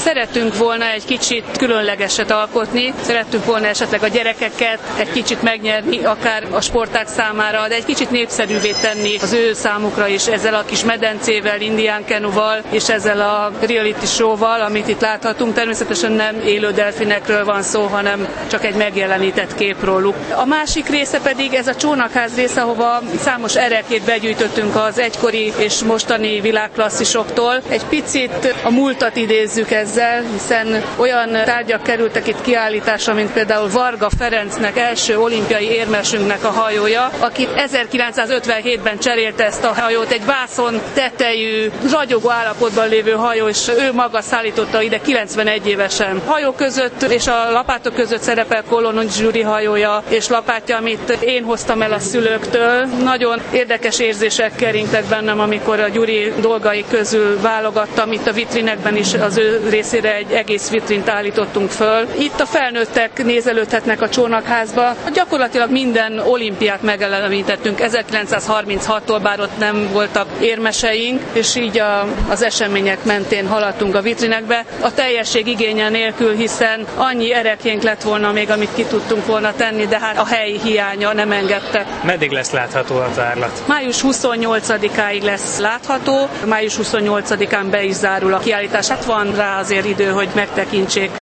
Szerettünk volna egy kicsit különlegeset alkotni, szerettünk volna esetleg a gyerekeket egy kicsit megnyerni, akár a sportág számára, de egy kicsit népszerűvé tenni az ő számukra is ezzel a kis medencével, indián kenuval és ezzel a reality showval, amit itt láthatunk. Természetesen nem élő delfinekről van szó, hanem csak egy megjelenített kép róluk. A másik része pedig ez a csónakház része, ahova számos erekét begyűjtöttünk az egykori és mostani világklasszisoktól. Egy picit a múltat idézzük ezzel, hiszen olyan tárgyak kerültek itt kiállításra, mint például Varga Ferencnek, első olimpiai érmesünknek a hajója, aki 1957-ben cserélte ezt a hajót, egy vászon tetejű, ragyogó állapotban lévő hajó, és ő maga szállította ide 91 évesen. Hajó között és a lapátok között szerepel Colonna Gyuri hajója és lapátja, amit én hoztam el a szülőktől. Nagyon érdekes érzések keringtek bennem, amikor a Gyuri dolgai közül válogattam. Itt a vitrinekben is az ő részére egy egész vitrint állítottunk föl. Itt a felnőttek nézelődhetnek a csónakházba. Gyakorlatilag minden olimpiát megelevítettünk 1936-tól, bár ott nem voltak érmeseink, és így az események mentén haladtunk a vitrinekbe. A teljesség igénye nélkül, hiszen annyi erekjénk lett volna még, amit ki tudtunk volna tenni, de hát a hely hiánya nem engedte. Meddig lesz látható a tárlat? Május 28-áig lesz látható, május 28-án be is zárul a kiállítás. Hát van rá azért idő, hogy megtekintsék.